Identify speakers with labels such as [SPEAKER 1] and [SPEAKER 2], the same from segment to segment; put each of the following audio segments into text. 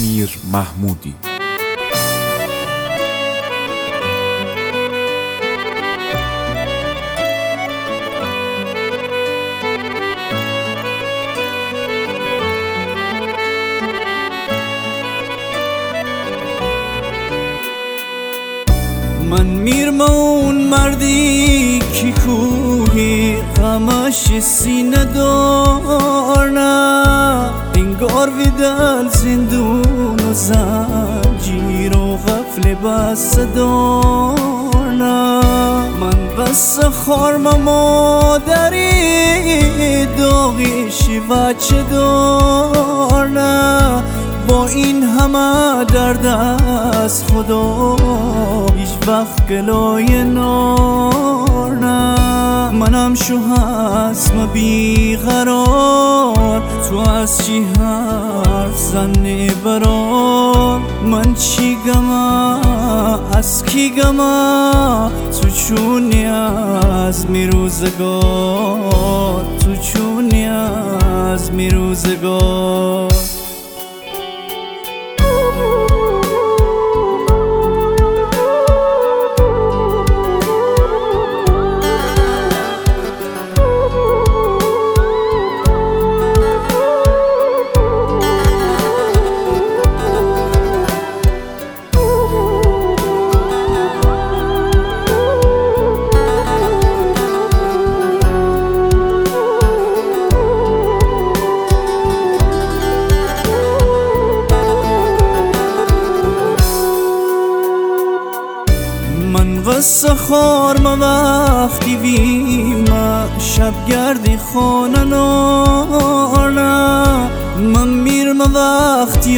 [SPEAKER 1] امیر محمودی.
[SPEAKER 2] من میرم اون مردی که کوهی غمش سینه دارنه، انگار ویدل زندون و زنجیر و غفل بس دارنه. من بس خارم مادری داغیشی بچه دارنه، با این همه درد از خدا هیچ وقت گلای نار نه. منم شو هستم بیقرار، تو از چی حرف زنی برار. من چی گمه از کی گمه، تو چونی از می روزگار، تو چونی از می روزگار. قصه خار ما وقتی ویما شب گردی خانه نارنه. من میرم وقتی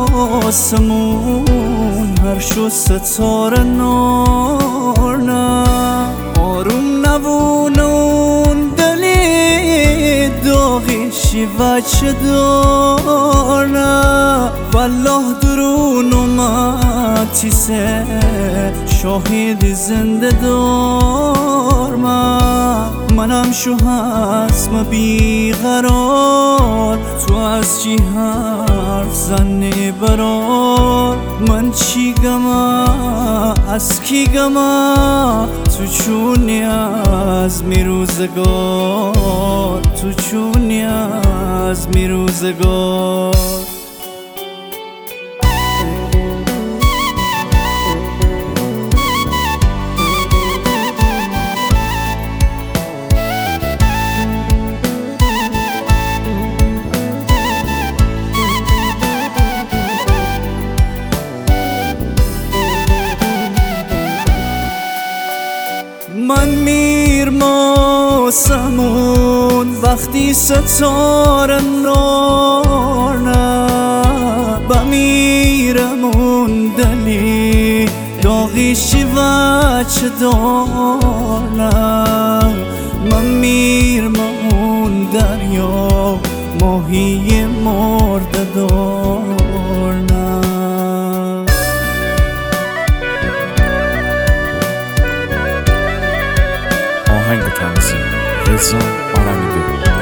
[SPEAKER 2] آسمون هر شو ستاره نارنه. آروم نبونه اون دلی داغیشی بچه دارنه. والله درون اومد سه شاهد زنده دار. منم شو هستم بیقرار، تو از چی حرف زنی برار. من چی گمه از کی گمه، تو چونی از می روزگار، تو چونی از می روزگار. من میرم آسمون وقتی ستاره نارنه. بمیرم اون دلی داغیشی بچه دارنه. من میرم اون دریا ماهی مرده دارنه.
[SPEAKER 1] آهنگ تنظیم رضا آرمیده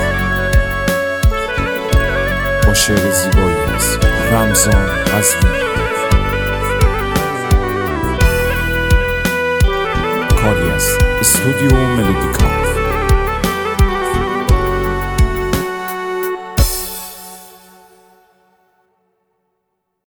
[SPEAKER 1] با شعر زیبایی از رمضان قزوینی. کاری از استودیو ملودیکا.